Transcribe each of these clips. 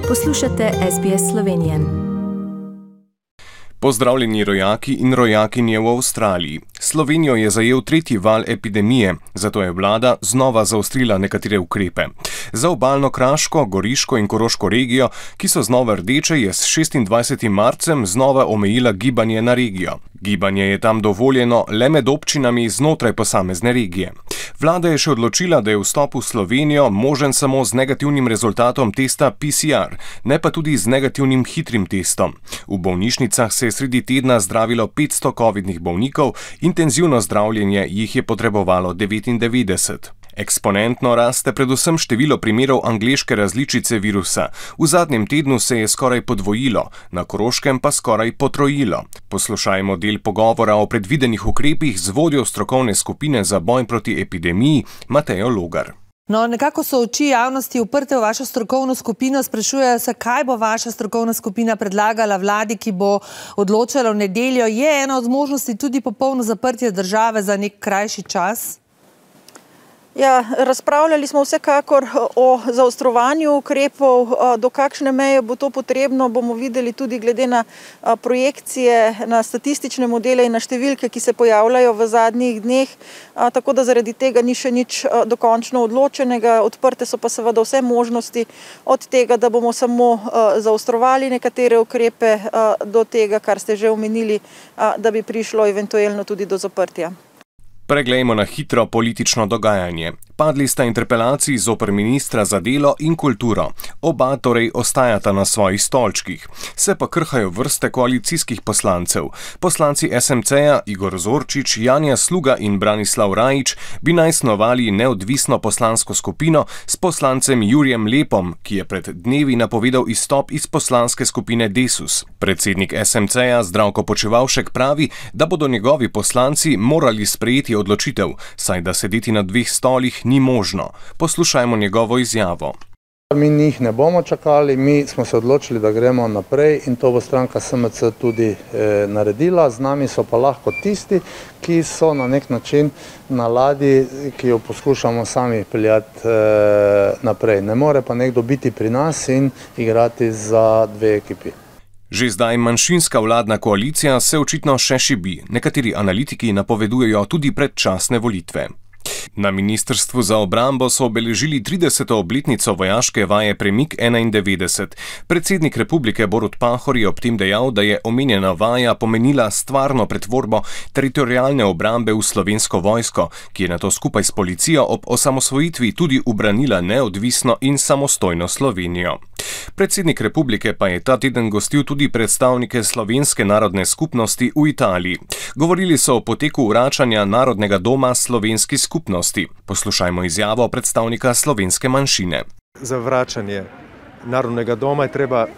Poslušate SBS Slovenije. Pozdravljeni rojaki in rojakinje v Avstraliji. Slovenijo je zajel tretji val epidemije, zato je vlada znova zaostrila nekatere ukrepe. Za obalno Kraško, Goriško in Koroško regijo, ki so znova rdeče, je s 26. marcem znova omejila gibanje na regijo. Gibanje je tam dovoljeno le med občinami znotraj posamezne regije. Vlada je še odločila, da je vstop v Slovenijo možen samo z negativnim rezultatom testa PCR, ne pa tudi z negativnim hitrim testom. V bolnišnicah se je sredi tedna zdravilo 500 covidnih bolnikov, intenzivno zdravljenje jih je potrebovalo 99. Eksponentno raste predvsem število primerov angleške različice virusa. V zadnjem tednu se je skoraj podvojilo, na Koroškem pa skoraj potrojilo. Poslušajmo del pogovora o predvidenih ukrepih z vodjo strokovne skupine za boj proti epidemiji Matejo Logar. No, nekako so oči javnosti uprte v vašo strokovno skupino, sprašujejo se, kaj bo vaša strokovna skupina predlagala vladi, ki bo odločala v nedeljo. Je ena od možnosti tudi popolno zaprtje države za nek krajši čas? Ja, razpravljali smo vsekakor o zaostrovanju ukrepov, do kakšne meje bo to potrebno, bomo videli tudi glede na projekcije, na statistične modele in na številke, ki se pojavljajo v zadnjih dneh, tako da zaradi tega ni še nič dokončno odločenega, odprte so pa seveda vse možnosti od tega, da bomo samo zaostrovali nekatere ukrepe, do tega, kar ste že omenili, da bi prišlo eventualno tudi do zaprtja. Preglejmo na hitro politično dogajanje. Padli sta interpelaciji zoper ministra za delo in kulturo. Oba torej ostajata na svojih stolčkih. Se pa krhajo vrste koalicijskih poslancev. Poslanci SMC-ja Igor Zorčič, Janja Sluga in Branislav Rajić bi naj snovali neodvisno poslansko skupino s poslancem Jurijem Lepom, ki je pred dnevi napovedal izstop iz poslanske skupine Desus. Predsednik SMC-ja Zdravko Počivalšek pravi, da bodo njegovi poslanci morali sprejeti odločitev, saj da sedeti na dveh stolih ni možno. Poslušajmo njegovo izjavo. Mi njih ne bomo čakali, mi smo se odločili, da gremo naprej in to bo stranka SMC tudi naredila. Z nami so pa lahko tisti, ki so na nek način na ladji, ki jo poskušamo sami peljati naprej. Ne more pa nekdo biti pri nas in igrati za dve ekipi. Že zdaj manjšinska vladna koalicija se očitno še šibi. Nekateri analitiki napovedujejo tudi predčasne volitve. Na Ministrstvu za obrambo so obeležili 30. obletnico vojaške vaje Premik 91. Predsednik republike Borut Pahor je ob tem dejal, da je omenjena vaja pomenila stvarno pretvorbo teritorialne obrambe v slovensko vojsko, ki je nato skupaj s policijo ob osamosvojitvi tudi ubranila neodvisno in samostojno Slovenijo. Predsednik republike pa je ta teden gostil tudi predstavnike slovenske narodne skupnosti v Italiji. Govorili so o poteku vračanja Narodnega doma slovenski skupnosti. Poslušajmo izjavo predstavnika slovenske manjšine. Za vračanje Narodnega doma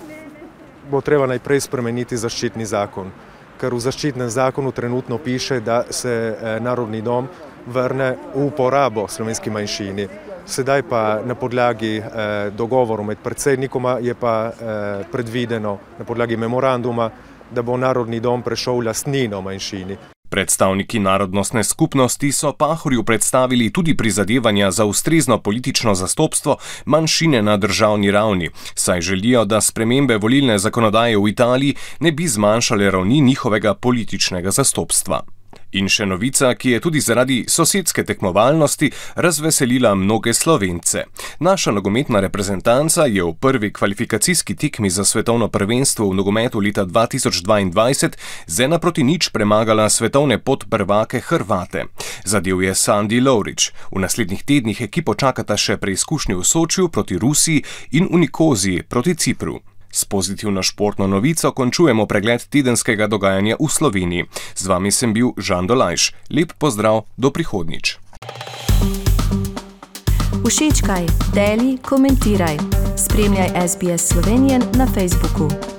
bo treba najprej spremeniti zaščitni zakon, ker v zaščitnem zakonu trenutno piše, da se Narodni dom vrne v uporabo slovenski manjšini. Sedaj pa na podlagi dogovorov med predsednikoma je pa predvideno na podlagi memoranduma, da bo Narodni dom prešel v lastnino manjšini. Predstavniki narodnostne skupnosti so Pahorju predstavili tudi prizadevanja za ustrezno politično zastopstvo manjšine na državni ravni, saj želijo, da spremembe volilne zakonodaje v Italiji ne bi zmanjšale ravni njihovega političnega zastopstva. In še novica, ki je tudi zaradi sosedske tekmovalnosti razveselila mnoge Slovence. Naša nogometna reprezentanca je v prvi kvalifikacijski tekmi za svetovno prvenstvo v nogometu leta 2022 z 1:0 premagala svetovne podprvake Hrvate. Zadel je Sandi Lovrić. V naslednjih tednih ekipo čakata še preizkušnje v Sočiju proti Rusiji in v Nikoziji proti Cipru. S pozitivno športno novico končujemo pregled tedenskega dogajanja v Sloveniji. Z vami sem bil Žan Dolajš. Lep pozdrav, do prihodnjič. Všečkaj, deli, komentiraj. Spremljaj SBS Slovenijo na Facebooku.